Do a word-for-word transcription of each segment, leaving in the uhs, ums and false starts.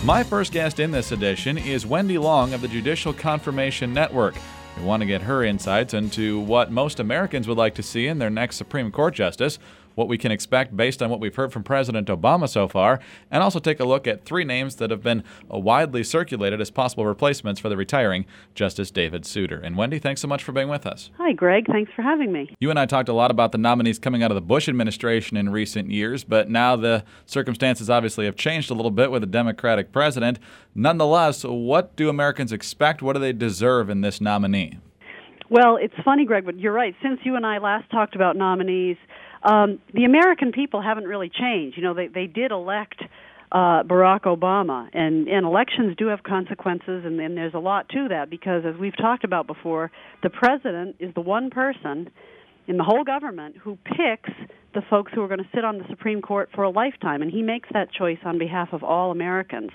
My first guest in this edition is Wendy Long of the Judicial Confirmation Network. We want to get her insights into what most Americans would like to see in their next Supreme Court justice, what we can expect based on what we've heard from President Obama so far, and also take a look at three names that have been widely circulated as possible replacements for the retiring Justice David Souter. And Wendy, thanks so much for being with us. Hi, Greg. Thanks for having me. You and I talked a lot about the nominees coming out of the Bush administration in recent years, but now the circumstances obviously have changed a little bit with a Democratic president. Nonetheless, what do Americans expect? What do they deserve in this nominee? Well, it's funny, Greg, but you're right. Since you and I last talked about nominees, Um, the American people haven't really changed. You know, they, they did elect uh, Barack Obama, and, and elections do have consequences, and, and there's a lot to that because, as we've talked about before, the president is the one person in the whole government who picks the folks who are going to sit on the Supreme Court for a lifetime, and he makes that choice on behalf of all Americans.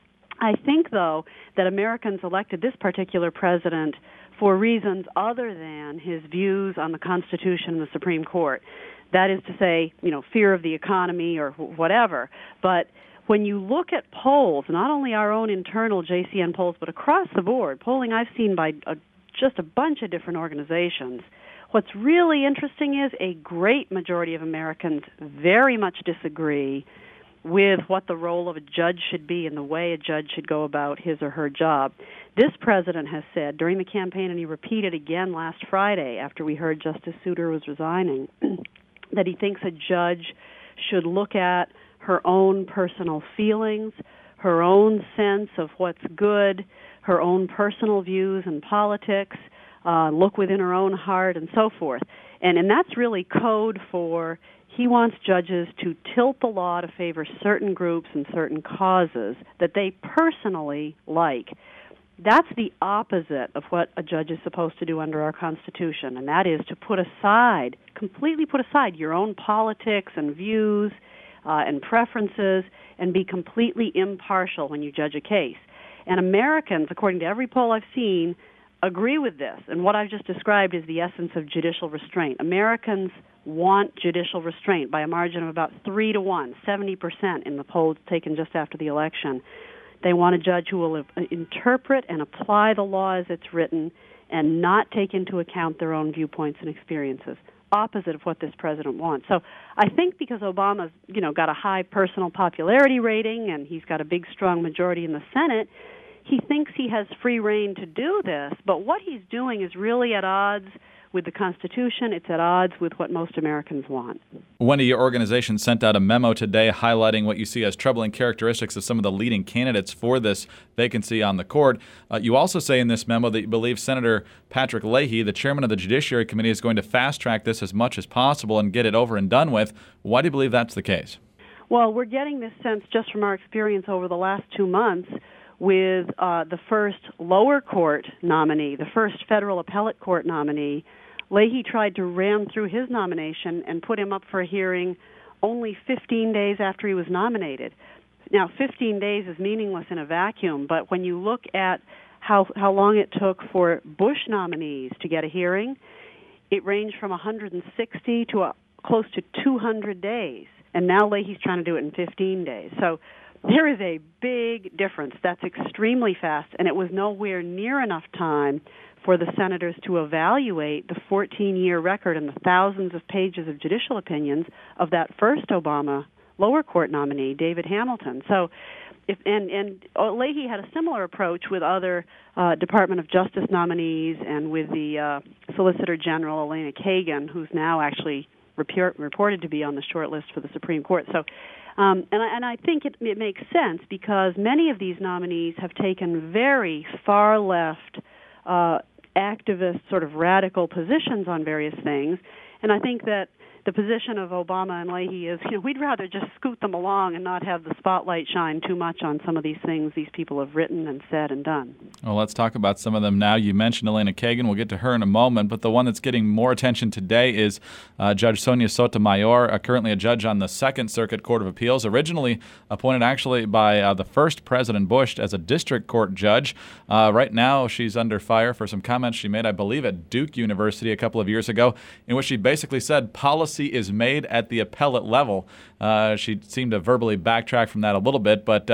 I think, though, that Americans elected this particular president for reasons other than his views on the Constitution and the Supreme Court. That is to say, you know, fear of the economy or whatever. But when you look at polls, not only our own internal J C N polls, but across the board, polling I've seen by a, just a bunch of different organizations, what's really interesting is a great majority of Americans very much disagree with what the role of a judge should be and the way a judge should go about his or her job. This president has said during the campaign, and he repeated again last Friday after we heard Justice Souter was resigning, that he thinks a judge should look at her own personal feelings, her own sense of what's good, her own personal views in politics, uh, look within her own heart, and so forth. And, and that's really code for he wants judges to tilt the law to favor certain groups and certain causes that they personally like. That's the opposite of what a judge is supposed to do under our Constitution, and that is to put aside, completely put aside your own politics and views uh, and preferences and be completely impartial when you judge a case. And Americans, according to every poll I've seen, agree with this. And what I've just described is the essence of judicial restraint. Americans want judicial restraint by a margin of about three to one, seventy percent in the polls taken just after the election. They want a judge who will interpret and apply the law as it's written and not take into account their own viewpoints and experiences, opposite of what this president wants. So I think because Obama's, you know, got a high personal popularity rating and he's got a big, strong majority in the Senate, he thinks he has free rein to do this, but what he's doing is really at odds with the Constitution. It's at odds with what most Americans want. Wendy, your organization sent out a memo today highlighting what you see as troubling characteristics of some of the leading candidates for this vacancy on the court. Uh, you also say in this memo that you believe Senator Patrick Leahy, the chairman of the Judiciary Committee, is going to fast-track this as much as possible and get it over and done with. Why do you believe that's the case? Well, we're getting this sense just from our experience over the last two months with uh, the first lower court nominee, the first federal appellate court nominee. Leahy tried to ram through his nomination and put him up for a hearing only fifteen days after he was nominated. Now, fifteen days is meaningless in a vacuum, but when you look at how how long it took for Bush nominees to get a hearing, it ranged from one hundred sixty to a, close to two hundred days. And now Leahy's trying to do it in fifteen days. So there is a big difference. That's extremely fast, and it was nowhere near enough time for the senators to evaluate the fourteen-year record and the thousands of pages of judicial opinions of that first Obama lower court nominee, David Hamilton. So, if and, and Leahy had a similar approach with other uh, Department of Justice nominees and with the uh, Solicitor General, Elena Kagan, who's now actually report, reported to be on the short list for the Supreme Court. So, um, and, I, and I think it, it makes sense because many of these nominees have taken very far left uh, activist, sort of radical positions on various things, and I think that the position of Obama and Leahy is, you know, we'd rather just scoot them along and not have the spotlight shine too much on some of these things these people have written and said and done. Well, let's talk about some of them now. You mentioned Elena Kagan. We'll get to her in a moment, but the one that's getting more attention today is uh, Judge Sonia Sotomayor, uh, currently a judge on the Second Circuit Court of Appeals, originally appointed actually by uh, the first President Bush as a district court judge. Uh, right now, she's under fire for some comments she made, I believe, at Duke University a couple of years ago, in which she basically said policy is made at the appellate level. Uh, she seemed to verbally backtrack from that a little bit, but uh,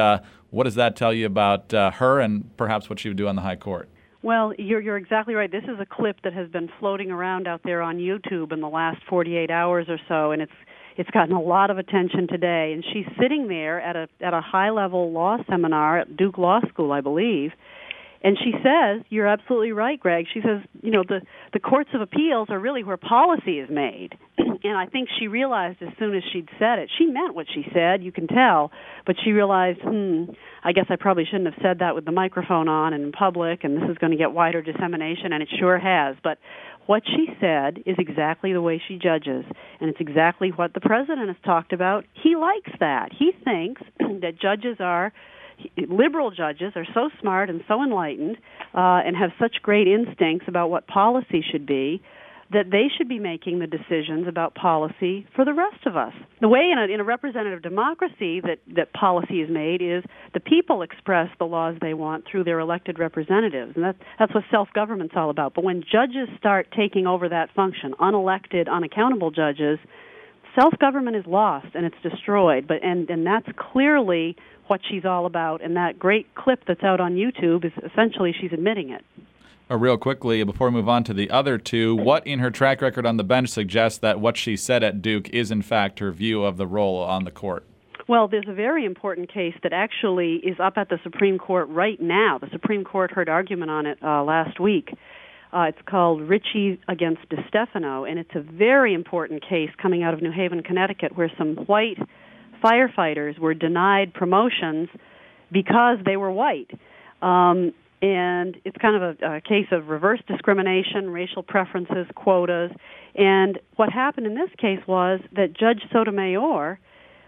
What does that tell you about uh, her and perhaps what she would do on the high court? Well, you're you're exactly right. This is a clip that has been floating around out there on YouTube in the last forty-eight hours or so, and it's it's gotten a lot of attention today. And she's sitting there at a at a high-level law seminar at Duke Law School, I believe. And she says, you're absolutely right, Greg. She says, you know, the, the courts of appeals are really where policy is made. And I think she realized as soon as she'd said it, she meant what she said, you can tell, but she realized, hmm, I guess I probably shouldn't have said that with the microphone on and in public, and this is going to get wider dissemination, and it sure has. But what she said is exactly the way she judges, and it's exactly what the president has talked about. He likes that. He thinks that judges are liberal judges are so smart and so enlightened uh, and have such great instincts about what policy should be that they should be making the decisions about policy for the rest of us. The way in a, in a representative democracy that, that policy is made is the people express the laws they want through their elected representatives, and that, that's what self-government's all about. But when judges start taking over that function, unelected, unaccountable judges, self-government is lost and it's destroyed. But and, and that's clearly what she's all about, and that great clip that's out on YouTube is essentially she's admitting it. Uh, real quickly, before we move on to the other two, what in her track record on the bench suggests that what she said at Duke is in fact her view of the role on the court? Well, there's a very important case that actually is up at the Supreme Court right now. The Supreme Court heard argument on it uh, last week. Uh, it's called Ritchie against DeStefano, and it's a very important case coming out of New Haven, Connecticut, where some white firefighters were denied promotions because they were white. Um, and it's kind of a, a case of reverse discrimination, racial preferences, quotas. And what happened in this case was that Judge Sotomayor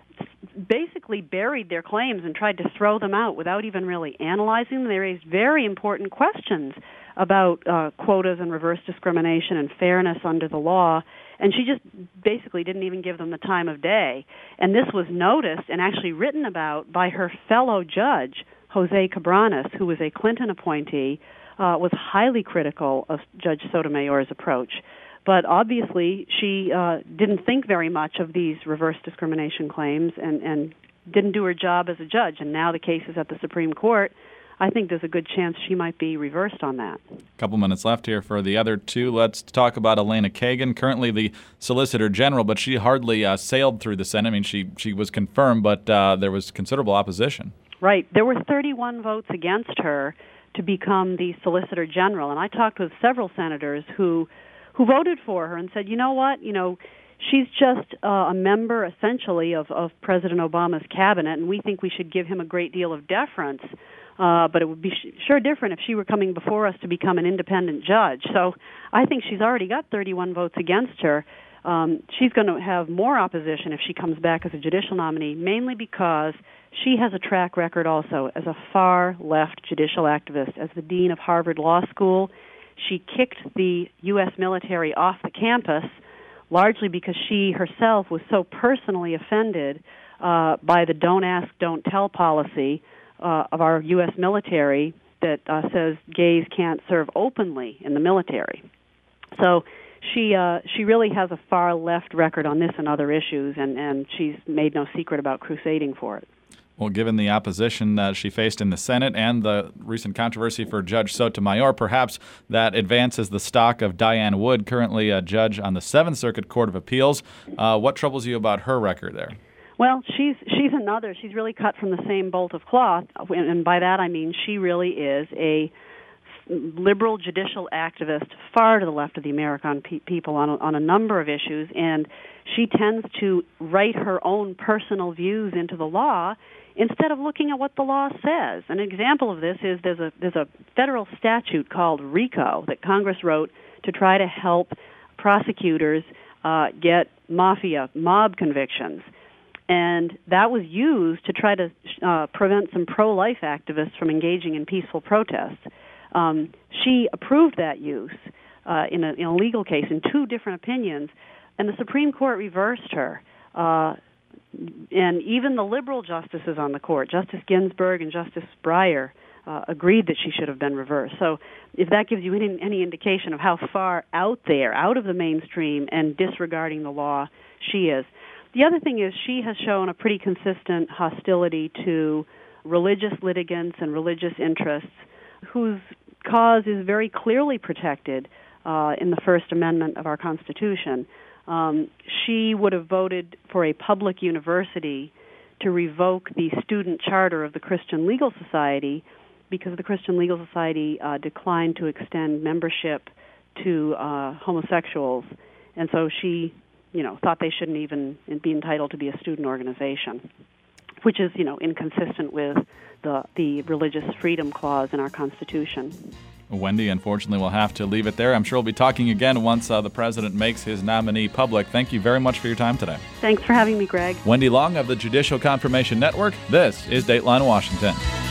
basically buried their claims and tried to throw them out without even really analyzing them. They raised very important questions about uh, quotas and reverse discrimination and fairness under the law, and she just basically didn't even give them the time of day. And this was noticed and actually written about by her fellow judge, Jose Cabranes, who was a Clinton appointee, uh, was highly critical of Judge Sotomayor's approach. But obviously, she uh, didn't think very much of these reverse discrimination claims and, and didn't do her job as a judge. And now the case is at the Supreme Court. I think there's a good chance she might be reversed on that. A couple minutes left here for the other two. Let's talk about Elena Kagan, currently the Solicitor General, but she hardly uh, sailed through the Senate. I mean, she, she was confirmed, but uh, there was considerable opposition. Right. There were thirty-one votes against her to become the Solicitor General, and I talked with several senators who who voted for her and said, you know what, you know, she's just uh, a member, essentially, of, of President Obama's cabinet, and we think we should give him a great deal of deference. Uh, but it would be sh- sure different if she were coming before us to become an independent judge. So I think she's already got thirty-one votes against her. Um, she's going to have more opposition if she comes back as a judicial nominee, mainly because she has a track record also as a far-left judicial activist. As the dean of Harvard Law School, she kicked the U S military off the campus, largely because she herself was so personally offended uh, by the don't ask, don't tell policy uh, of our U S military that uh, says gays can't serve openly in the military. So she uh, she really has a far left record on this and other issues, and, and she's made no secret about crusading for it. Well, given the opposition that she faced in the Senate and the recent controversy for Judge Sotomayor, perhaps that advances the stock of Diane Wood, currently a judge on the Seventh Circuit Court of Appeals. Uh, what troubles you about her record there? Well, she's she's another. She's really cut from the same bolt of cloth, and by that I mean she really is a liberal judicial activist far to the left of the American pe- people on a, on a number of issues, and she tends to write her own personal views into the law instead of looking at what the law says. An example of this is there's a there's a federal statute called RICO that Congress wrote to try to help prosecutors uh, get mafia, mob convictions. And that was used to try to uh, prevent some pro-life activists from engaging in peaceful protests. Um, she approved that use uh, in, a, in a legal case in two different opinions, and the Supreme Court reversed her. Uh, and even the liberal justices on the court, Justice Ginsburg and Justice Breyer, uh, agreed that she should have been reversed. So if that gives you any, any indication of how far out there, out of the mainstream, and disregarding the law she is. The other thing is she has shown a pretty consistent hostility to religious litigants and religious interests whose cause is very clearly protected uh, in the First Amendment of our Constitution. Um, she would have voted for a public university to revoke the student charter of the Christian Legal Society because the Christian Legal Society uh, declined to extend membership to uh, homosexuals. And so she, you know, thought they shouldn't even be entitled to be a student organization, which is, you know, inconsistent with the, the religious freedom clause in our Constitution. Wendy, unfortunately, we'll have to leave it there. I'm sure we'll be talking again once uh, the president makes his nominee public. Thank you very much for your time today. Thanks for having me, Greg. Wendy Long of the Judicial Confirmation Network. This is Dateline Washington.